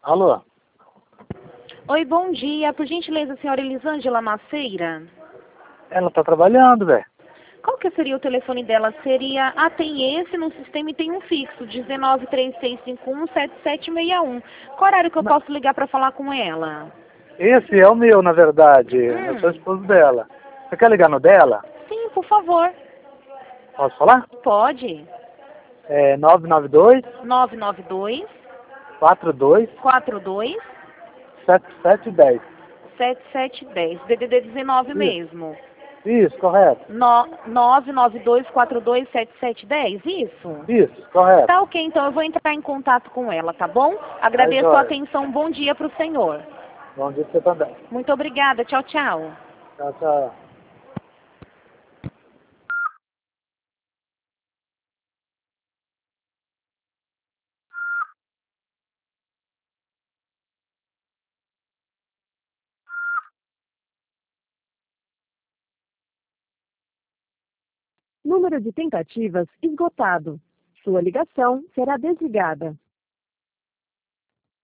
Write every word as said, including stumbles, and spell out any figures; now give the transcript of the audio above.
Alô? Oi, bom dia. Por gentileza, a senhora Elisângela Maceira? Ela tá trabalhando, velho. Qual que seria o telefone dela? Seria... Ah, tem esse no sistema e tem um fixo, um nove três seis cinco um sete sete seis um. Qual horário que eu posso ligar para falar com ela? Esse é o meu, na verdade. Eu sou Hum. esposo dela. Você quer ligar no dela? Sim, por favor. Posso falar? Pode. É nove nove dois, nove nove dois, quatro dois, quatro dois, sete sete um zero. sete sete um zero. D D D dezenove Isso, mesmo. isso, correto. No, nove nove dois, quatro dois, sete sete um zero, isso? Isso, correto. Tá ok, então eu vou entrar em contato com ela, tá bom? Aí, Agradeço a joia. atenção, bom dia para o senhor. Bom dia pra você também. Muito obrigada, tchau, tchau. Tchau, tchau. Número de tentativas esgotado. Sua ligação será desligada.